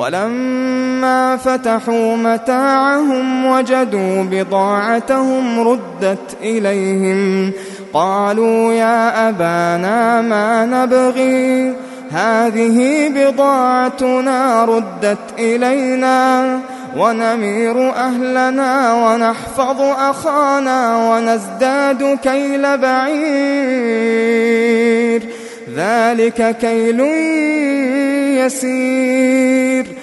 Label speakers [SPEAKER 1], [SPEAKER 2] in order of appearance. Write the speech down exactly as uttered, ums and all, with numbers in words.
[SPEAKER 1] ولما فتحوا متاعهم وجدوا بضاعتهم ردت إليهم قالوا يا أبانا ما نبغي هذه بضاعتنا ردت إلينا ونمير أهلنا ونحفظ أخانا ونزداد كيل بعير ذلك كيل يسير